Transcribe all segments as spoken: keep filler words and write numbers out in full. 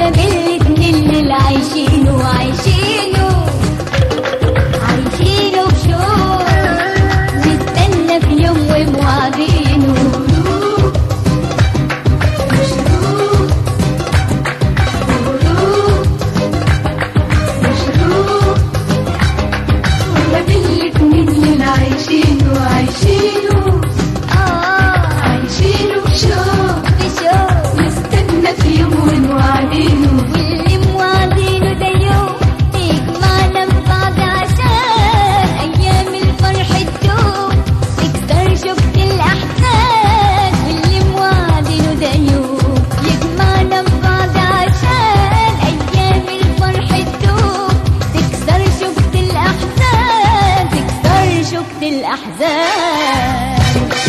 وما بين الاتنين اللي عايشينه عايشينه عايشينه بشوق نستنى في يوم ومواعيدينه الأحزان.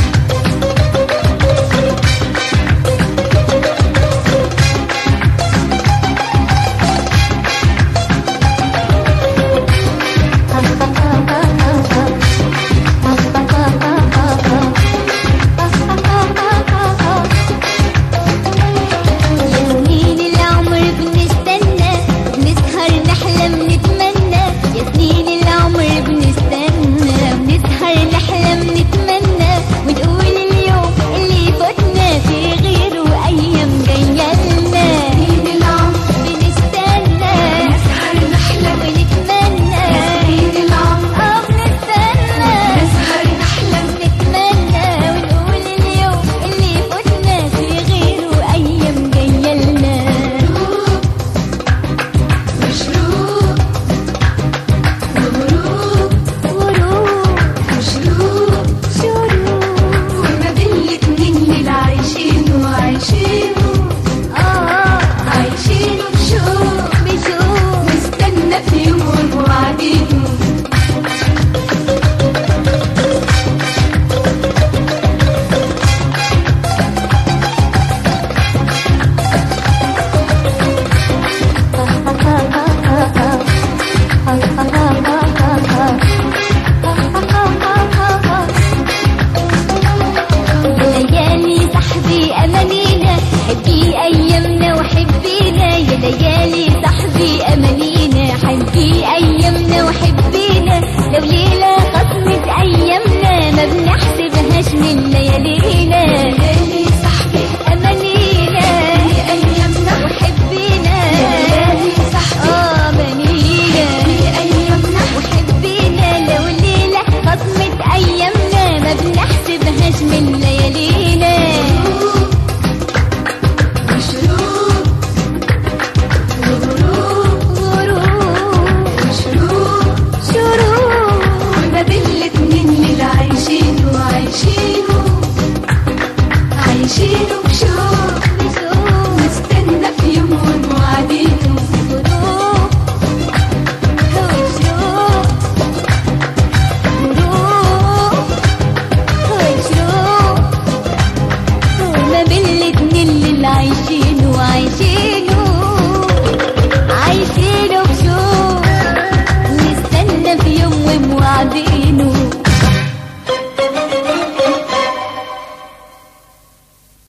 حبي أيامنا وحبينا يا ليالي صاحبي أمانينا حبي أيامنا وحبينا لو ليلة خصمت أيامنا ما بنحسبهاش من ليالينا ليالي صاحبي أمانينا أيامنا وحبينا ليالي صاحبي أمانينا أيامنا وحبينا لو ليلة خصمت أيامنا ما بنحسبهاش من ليالينا عايشينه عايشينه عايشينه بشوق نستنى في يوم ومواعيدينه